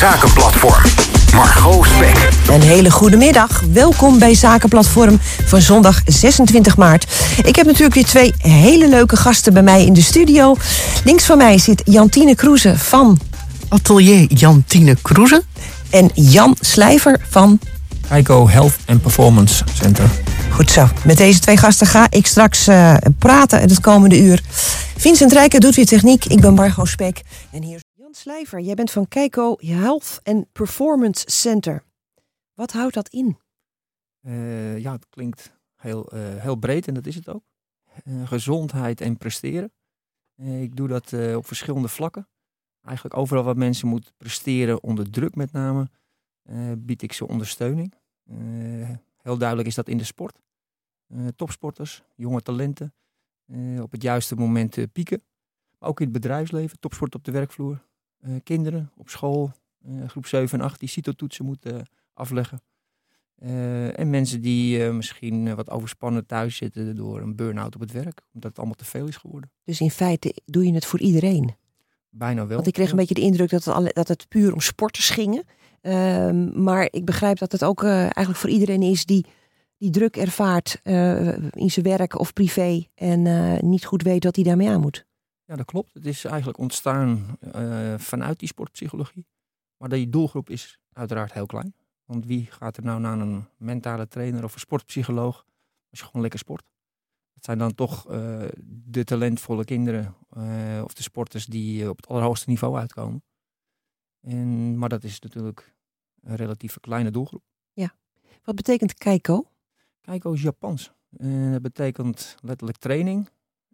Zakenplatform. Margot Speck. Een hele goede middag. Welkom bij Zakenplatform van zondag 26 maart. Ik heb natuurlijk weer 2 hele leuke gasten bij mij in de studio. Links van mij zit Jantine Kroeze van Atelier Jantine Kroeze. En Jan Slijver van Keiko Health and Performance Center. Goed zo. Met deze 2 gasten ga ik straks praten het komende uur. Vincent Rijker doet weer techniek. Ik ben Margot Speck. En hier is Jan Slijver. Jij bent van Keiko Health and Performance Center. Wat houdt dat in? Het klinkt heel breed en dat is het ook. Gezondheid en presteren. Ik doe dat op verschillende vlakken. Eigenlijk overal waar mensen moeten presteren, onder druk met name, bied ik ze ondersteuning. Heel duidelijk is dat in de sport. Topsporters, jonge talenten, op het juiste moment pieken. Maar ook in het bedrijfsleven, topsport op de werkvloer. Kinderen op school, groep 7 en 8, die CITO-toetsen moeten afleggen. En mensen die misschien wat overspannen thuis zitten door een burn-out op het werk. Omdat het allemaal te veel is geworden. Dus in feite doe je het voor iedereen? Bijna wel. Want ik kreeg een beetje de indruk dat het puur om sporters ging. Maar ik begrijp dat het ook eigenlijk voor iedereen is die druk ervaart in zijn werk of privé. En niet goed weet wat hij daarmee aan moet. Ja, dat klopt. Het is eigenlijk ontstaan vanuit die sportpsychologie. Maar die doelgroep is uiteraard heel klein. Want wie gaat er nou naar een mentale trainer of een sportpsycholoog als je gewoon lekker sport? Dat zijn dan toch de talentvolle kinderen of de sporters die op het allerhoogste niveau uitkomen. Maar dat is natuurlijk een relatief kleine doelgroep. Ja. Wat betekent Keiko? Keiko is Japans. Dat betekent letterlijk training.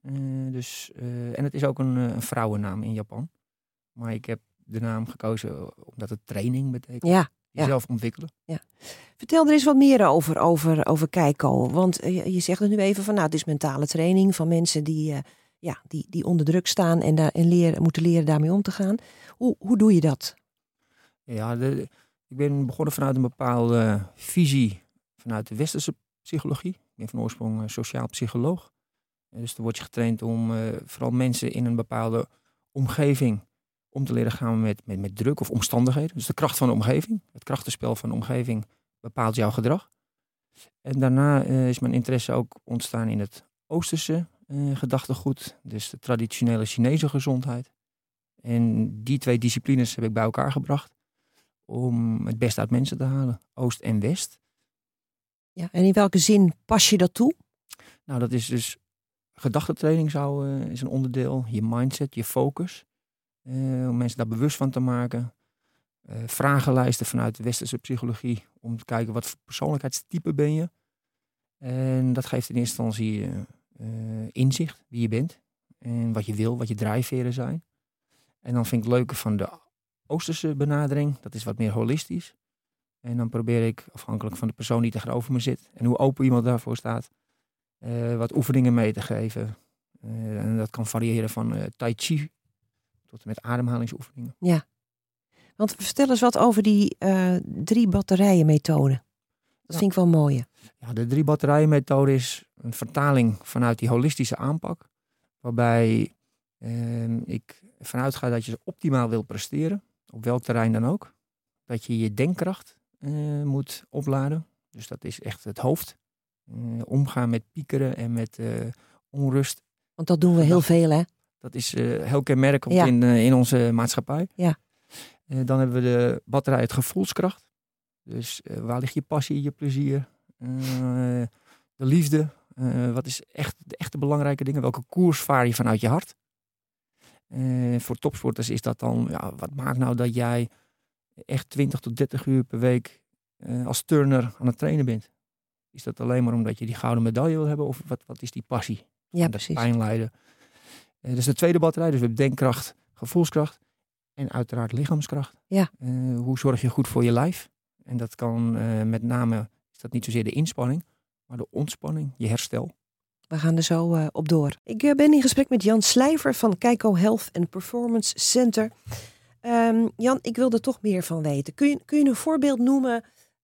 En het is ook een vrouwennaam in Japan. Maar ik heb de naam gekozen omdat het training betekent. Ja. Jezelf ontwikkelen. Ja. Vertel er eens wat meer over Keiko. Want je zegt het nu even van, het is mentale training van mensen die onder druk staan en moeten leren daarmee om te gaan. Hoe doe je dat? Ja, ik ben begonnen vanuit een bepaalde visie vanuit de westerse psychologie. Ik ben van oorsprong sociaal psycholoog. Dus dan word je getraind om vooral mensen in een bepaalde omgeving om te leren gaan met druk of omstandigheden. Dus de kracht van de omgeving. Het krachtenspel van de omgeving bepaalt jouw gedrag. En daarna is mijn interesse ook ontstaan in het Oosterse gedachtegoed. Dus de traditionele Chinese gezondheid. En die 2 disciplines heb ik bij elkaar gebracht om het beste uit mensen te halen. Oost en West. Ja, en in welke zin pas je dat toe? Nou, dat is dus gedachtentraining is een onderdeel. Je mindset, je focus. Om mensen daar bewust van te maken. Vragenlijsten vanuit de westerse psychologie. Om te kijken wat voor persoonlijkheidstype ben je. En dat geeft in eerste instantie inzicht wie je bent. En wat je wil, wat je drijfveren zijn. En dan vind ik het leuke van de Oosterse benadering. Dat is wat meer holistisch. En dan probeer ik, afhankelijk van de persoon die tegenover me zit. En hoe open iemand daarvoor staat. Wat oefeningen mee te geven. En dat kan variëren van tai chi tot en met ademhalingsoefeningen. Ja, want vertel eens wat over die 3 batterijen methode. Dat vind ik wel mooi. Ja, de 3 batterijen methode is een vertaling vanuit die holistische aanpak. Waarbij ik vanuit ga dat je optimaal wil presteren. Op welk terrein dan ook. Dat je je denkkracht moet opladen. Dus dat is echt het hoofd. Omgaan met piekeren en met onrust. Want dat doen we heel veel, hè? Dat is heel kenmerkend in onze maatschappij. Ja. Dan hebben we de batterij het gevoelskracht. Dus waar ligt je passie, je plezier, de liefde. Wat is echt de echte belangrijke dingen? Welke koers vaar je vanuit je hart? Voor topsporters is dat dan, wat maakt nou dat jij echt 20 tot 30 uur per week als turner aan het trainen bent? Is dat alleen maar omdat je die gouden medaille wil hebben? Of wat is die passie? Ja, precies. Pijn lijden. Dus de tweede batterij, dus we hebben denkkracht, gevoelskracht en uiteraard lichaamskracht. Ja. Hoe zorg je goed voor je lijf? En dat kan met name, is dat niet zozeer de inspanning, maar de ontspanning, je herstel. We gaan er zo op door. Ik ben in gesprek met Jan Slijver van Keiko Health and Performance Center. Jan, ik wil er toch meer van weten. Kun je een voorbeeld noemen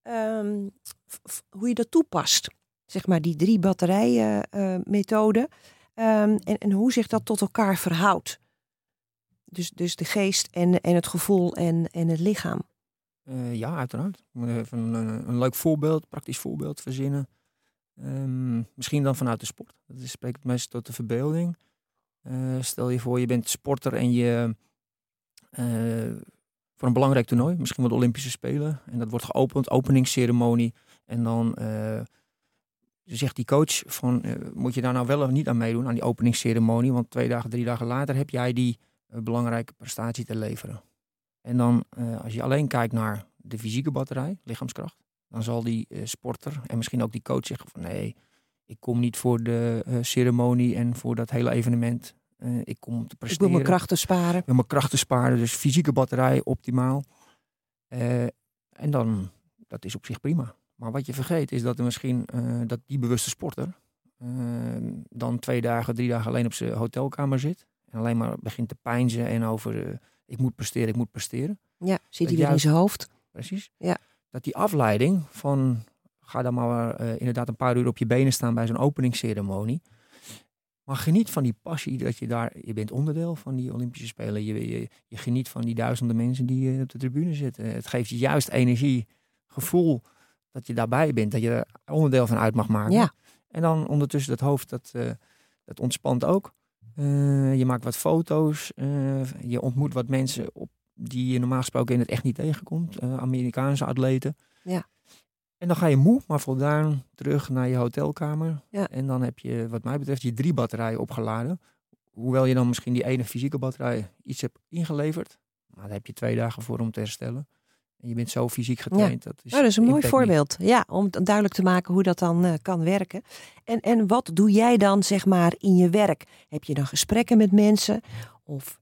hoe je dat toepast? Zeg maar die 3 batterijen methode. En hoe zich dat tot elkaar verhoudt. Dus de geest en het gevoel en het lichaam. Ja, uiteraard. Ik moet even een leuk voorbeeld, praktisch voorbeeld verzinnen. Misschien dan vanuit de sport. Dat spreekt het meest tot de verbeelding. Stel je voor, je bent sporter en je voor een belangrijk toernooi, misschien wel de Olympische Spelen. En dat wordt geopend, openingsceremonie. En dan zegt die coach van, moet je daar nou wel of niet aan meedoen, aan die openingsceremonie? Want 2 dagen, 3 dagen later heb jij die belangrijke prestatie te leveren. En dan, als je alleen kijkt naar de fysieke batterij, lichaamskracht, dan zal die sporter en misschien ook die coach zeggen van nee, ik kom niet voor de ceremonie en voor dat hele evenement. Ik kom om te presteren. Ik wil mijn krachten sparen. Ik wil mijn krachten sparen, dus fysieke batterij optimaal. En dan, dat is op zich prima. Maar wat je vergeet is dat er misschien dat die bewuste sporter dan 2 dagen, 3 dagen alleen op zijn hotelkamer zit. En alleen maar begint te peinzen en over ik moet presteren. Ja, zit hij weer in zijn hoofd. Precies. Ja. Dat die afleiding van ga dan maar inderdaad een paar uur op je benen staan bij zo'n openingsceremonie. Maar geniet van die passie dat je bent onderdeel van die Olympische Spelen. Je geniet van die duizenden mensen die op de tribune zitten. Het geeft je juist energie, gevoel dat je daarbij bent. Dat je er onderdeel van uit mag maken. Ja. En dan ondertussen dat hoofd, dat ontspant ook. Je maakt wat foto's. Je ontmoet wat mensen die je normaal gesproken in het echt niet tegenkomt. Amerikaanse atleten. Ja. En dan ga je moe, maar voldaan terug naar je hotelkamer. Ja. En dan heb je, wat mij betreft, je 3 batterijen opgeladen. Hoewel je dan misschien die ene fysieke batterij iets hebt ingeleverd. Maar daar heb je 2 dagen voor om te herstellen. En je bent zo fysiek getraind. Ja. Dat is een mooi voorbeeld. Ja, om duidelijk te maken hoe dat dan kan werken. En wat doe jij dan zeg maar in je werk? Heb je dan gesprekken met mensen? Of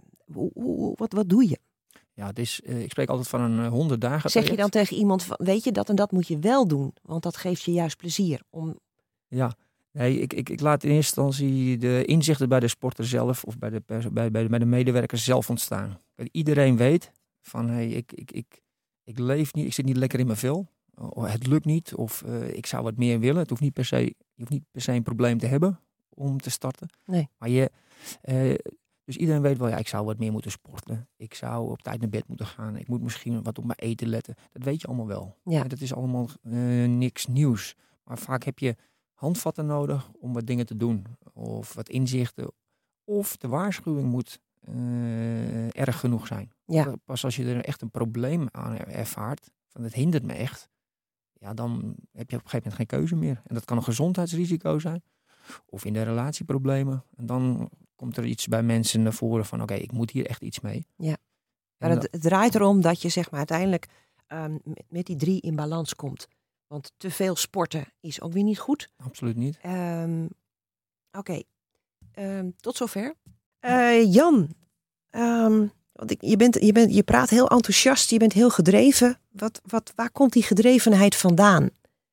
wat doe je? Ja, het is, ik spreek altijd van een 100 dagen Zeg je dan tegen iemand van, weet je, dat en dat moet je wel doen? Want dat geeft je juist plezier. Ja, nee, ik laat in eerste instantie de inzichten bij de sporter zelf of bij de medewerkers zelf ontstaan. Iedereen weet van, hey, ik leef niet, ik zit niet lekker in mijn vel. Het lukt niet of ik zou wat meer willen. Je hoeft niet per se een probleem te hebben om te starten. Nee. Maar dus iedereen weet wel, ja, ik zou wat meer moeten sporten. Ik zou op tijd naar bed moeten gaan. Ik moet misschien wat op mijn eten letten. Dat weet je allemaal wel. Ja. Dat is allemaal niks nieuws. Maar vaak heb je handvatten nodig om wat dingen te doen. Of wat inzichten. Of de waarschuwing moet erg genoeg zijn. Ja. Pas als je er echt een probleem aan ervaart, van het hindert me echt. Ja, dan heb je op een gegeven moment geen keuze meer. En dat kan een gezondheidsrisico zijn. Of in de relatieproblemen. En dan komt er iets bij mensen naar voren van oké, ik moet hier echt iets mee. Ja. Maar het draait erom dat je zeg maar uiteindelijk met die 3 in balans komt. Want te veel sporten is ook weer niet goed. Absoluut niet. Oké. Tot zover. Jan, want je praat heel enthousiast, je bent heel gedreven. Waar komt die gedrevenheid vandaan?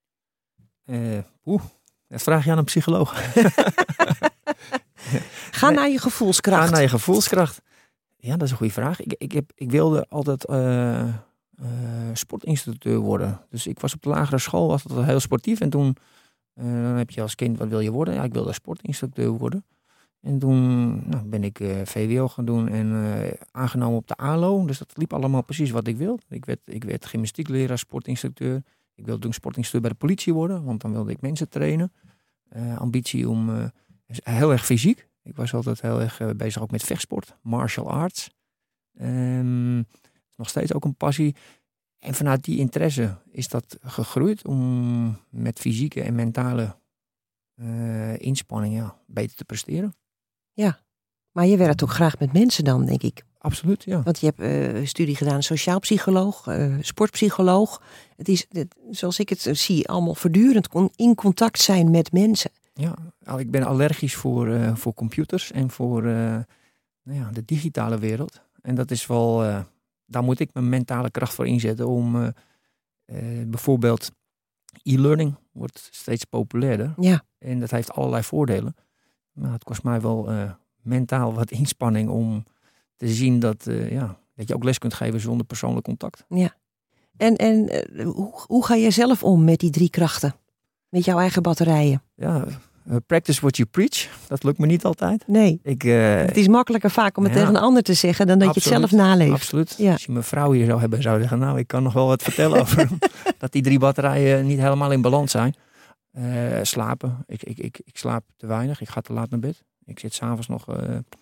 Dat vraag je aan een psycholoog. Ga naar je gevoelskracht. Ga naar je gevoelskracht. Ja, dat is een goede vraag. Ik wilde altijd sportinstructeur worden. Dus ik was op de lagere school, was altijd heel sportief. En toen dan heb je als kind, wat wil je worden? Ja, ik wilde sportinstructeur worden. En toen ben ik VWO gaan doen en aangenomen op de ALO. Dus dat liep allemaal precies wat ik wilde. Ik werd gymnastiekleraar, sportinstructeur. Ik wilde toen sportinstructeur bij de politie worden, want dan wilde ik mensen trainen. Ambitie om heel erg fysiek. Ik was altijd heel erg bezig ook met vechtsport, martial arts. Nog steeds ook een passie. En vanuit die interesse is dat gegroeid om met fysieke en mentale inspanning beter te presteren. Ja, maar je werkt ook graag met mensen dan, denk ik. Absoluut, ja. Want je hebt studie gedaan, sociaal psycholoog, sportpsycholoog. Het is, zoals ik het zie, allemaal voortdurend in contact zijn met mensen. Ja, ik ben allergisch voor computers en voor de digitale wereld. En dat is wel, daar moet ik mijn mentale kracht voor inzetten om bijvoorbeeld e-learning wordt steeds populairder. Ja. En dat heeft allerlei voordelen. Maar het kost mij wel mentaal wat inspanning om te zien dat je ook les kunt geven zonder persoonlijk contact. Ja. En hoe ga je zelf om met die 3 krachten? Met jouw eigen batterijen? Ja, Practice what you preach. Dat lukt me niet altijd. Nee, het is makkelijker vaak om het tegen een ander te zeggen dan dat je het zelf naleeft. Absoluut. Ja. Als je mijn vrouw hier zou hebben, zou je zeggen, nou, ik kan nog wel wat vertellen over dat die 3 batterijen niet helemaal in balans zijn. Slapen. Ik slaap te weinig. Ik ga te laat naar bed. Ik zit 's avonds nog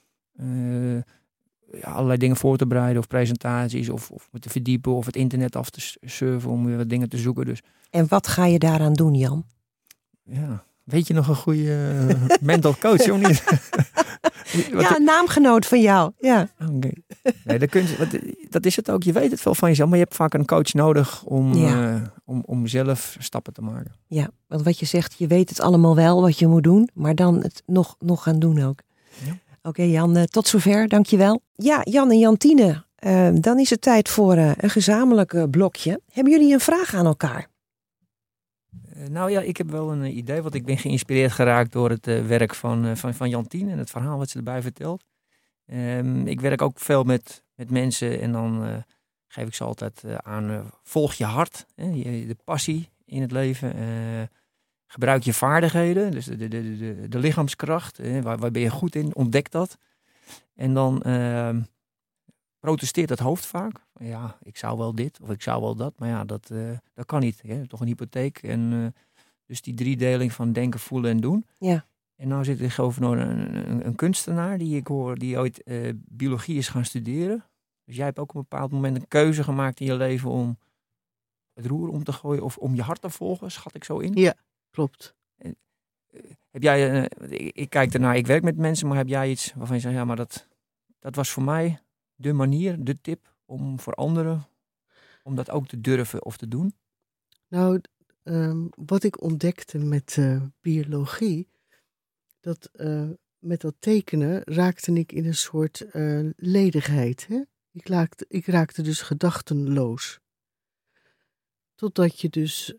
allerlei dingen voor te bereiden of presentaties of me te verdiepen of het internet af te surfen om weer wat dingen te zoeken. Dus En wat ga je daaraan doen, Jan? ja, weet je nog een goede mental coach of niet? Een naamgenoot van jou. Ja. Okay. Nee, dat is het ook. Je weet het wel van jezelf, maar je hebt vaak een coach nodig om zelf stappen te maken. Ja, want wat je zegt, je weet het allemaal wel wat je moet doen, maar dan het nog gaan doen ook. Ja. Oké, Jan, tot zover. Dankjewel. Ja, Jan en Jantine, dan is het tijd voor een gezamenlijk blokje. Hebben jullie een vraag aan elkaar? Nou ja, ik heb wel een idee, want ik ben geïnspireerd geraakt door het werk van Jantine en het verhaal wat ze erbij vertelt. Ik werk ook veel met mensen en dan geef ik ze altijd aan, volg je hart, de passie in het leven. Gebruik je vaardigheden, dus de lichaamskracht, waar ben je goed in, ontdek dat. En dan protesteert het hoofd vaak. Ja, ik zou wel dit of ik zou wel dat, maar ja, dat kan niet. Hè? Toch een hypotheek. En dus die driedeling van denken, voelen en doen. Ja. En nou zit er tegenover een kunstenaar die ik hoor, die ooit biologie is gaan studeren. Dus jij hebt ook op een bepaald moment een keuze gemaakt in je leven om het roer om te gooien of om je hart te volgen, schat ik zo in? Ja, klopt. Heb jij, ik kijk ernaar, ik werk met mensen, maar heb jij iets waarvan je zegt, ja, maar dat was voor mij de manier, de tip om voor anderen, om dat ook te durven of te doen? Nou, wat ik ontdekte met biologie, dat met dat tekenen raakte ik in een soort ledigheid. Hè? Ik raakte dus gedachtenloos. Totdat je dus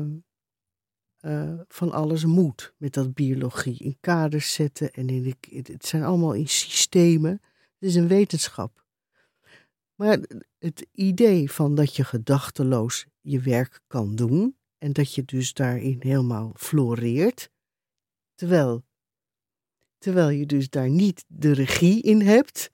van alles moet met dat biologie. In kaders zetten en het zijn allemaal in systemen. Het is een wetenschap. Maar het idee van dat je gedachteloos je werk kan doen en dat je dus daarin helemaal floreert, terwijl je dus daar niet de regie in hebt,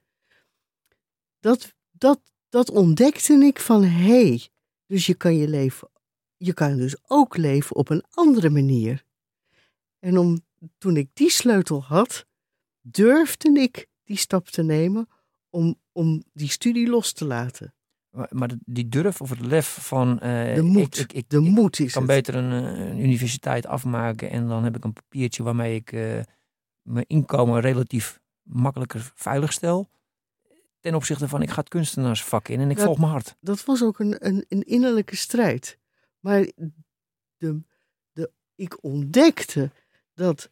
dat ontdekte ik van dus je kan dus ook leven op een andere manier. En toen ik die sleutel had, durfde ik die stap te nemen om die studie los te laten. Maar die durf of het lef van... de moed. De moed is ik kan het. beter een universiteit afmaken en dan heb ik een papiertje waarmee ik mijn inkomen relatief makkelijker veilig stel. Ten opzichte van ik ga het kunstenaarsvak in en ik volg mijn hart. Dat was ook een innerlijke strijd. Maar ik ontdekte dat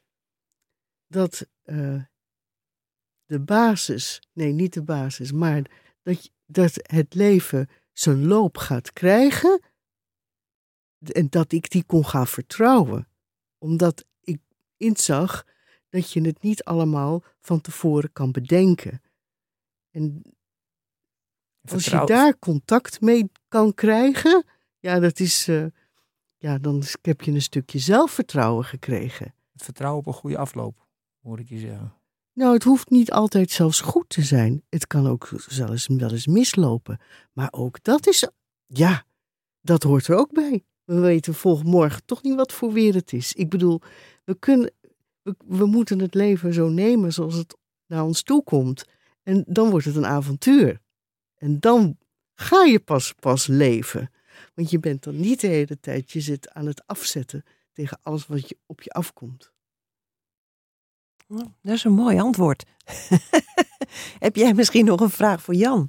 de basis, nee niet de basis, maar dat het leven zijn loop gaat krijgen en dat ik die kon gaan vertrouwen. Omdat ik inzag dat je het niet allemaal van tevoren kan bedenken. En als je daar contact mee kan krijgen, ja, dat is, dan heb je een stukje zelfvertrouwen gekregen. Het vertrouwen op een goede afloop, hoor ik je zeggen. Nou, het hoeft niet altijd zelfs goed te zijn. Het kan ook zelfs wel eens mislopen. Maar ook dat is, dat hoort er ook bij. We weten morgen toch niet wat voor weer het is. Ik bedoel, we moeten het leven zo nemen zoals het naar ons toe komt. En dan wordt het een avontuur. En dan ga je pas leven. Want je bent dan niet de hele tijd, je zit aan het afzetten tegen alles wat op je afkomt. Nou, dat is een mooi antwoord. Heb jij misschien nog een vraag voor Jan?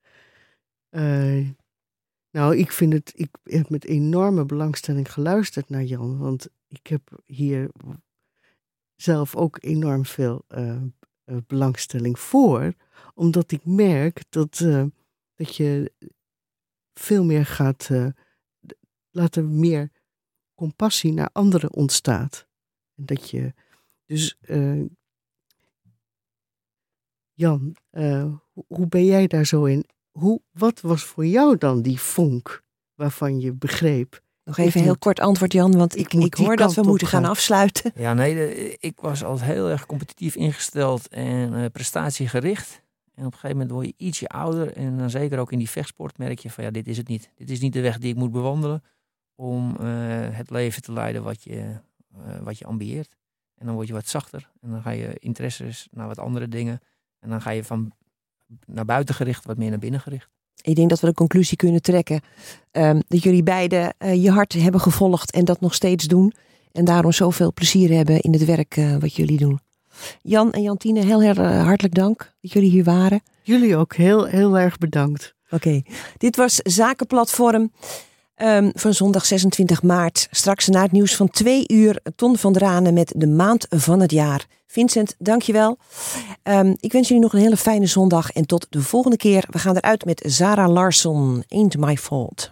Nou, ik heb met enorme belangstelling geluisterd naar Jan. Want ik heb hier zelf ook enorm veel belangstelling voor. Omdat ik merk dat je veel meer gaat laten meer compassie naar anderen ontstaat. En dat je dus Jan, hoe ben jij daar zo in? Wat was voor jou dan die vonk waarvan je begreep, Nog even heel kort antwoord, Jan, want ik hoor dat we moeten gaan afsluiten. Ja, nee, ik was altijd heel erg competitief ingesteld en prestatiegericht. En op een gegeven moment word je ietsje ouder en dan zeker ook in die vechtsport merk je van ja, dit is het niet. Dit is niet de weg die ik moet bewandelen om het leven te leiden wat je ambieert. En dan word je wat zachter en dan ga je interesses naar wat andere dingen. En dan ga je van naar buiten gericht wat meer naar binnen gericht. Ik denk dat we de conclusie kunnen trekken dat jullie beiden je hart hebben gevolgd en dat nog steeds doen. En daarom zoveel plezier hebben in het werk wat jullie doen. Jan en Jantine, heel hartelijk dank dat jullie hier waren. Jullie ook heel erg bedankt. Oké. Dit was Zakenplatform van zondag 26 maart. Straks na het nieuws van 2 uur Ton van Dranen met de maand van het jaar. Vincent, dankjewel. Ik wens jullie nog een hele fijne zondag en tot de volgende keer. We gaan eruit met Zara Larsson, Ain't My Fault.